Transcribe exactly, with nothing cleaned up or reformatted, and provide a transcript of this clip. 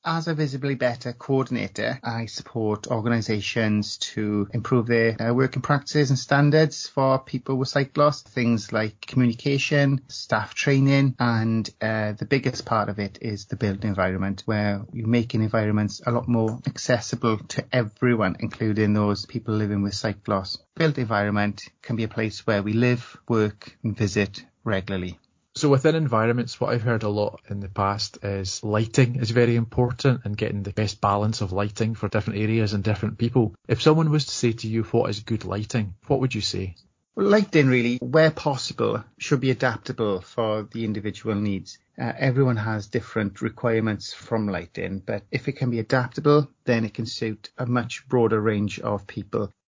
As a Visibly Better coordinator, I support organisations to improve their uh, working practices and standards for people with sight loss. Things like communication, staff training, and uh, the biggest part of it is the built environment, where you're making environments a lot more accessible to everyone, including those people living with sight loss. Built environment can be a place where we live, work, and visit regularly. So within environments, what I've heard a lot in the past is lighting is very important and getting the best balance of lighting for different areas and different people. If someone was to say to you, what is good lighting, what would you say? Well, lighting really, where possible, should be adaptable for the individual needs. Uh, everyone has different requirements from lighting, but if it can be adaptable, then it can suit a much broader range of people.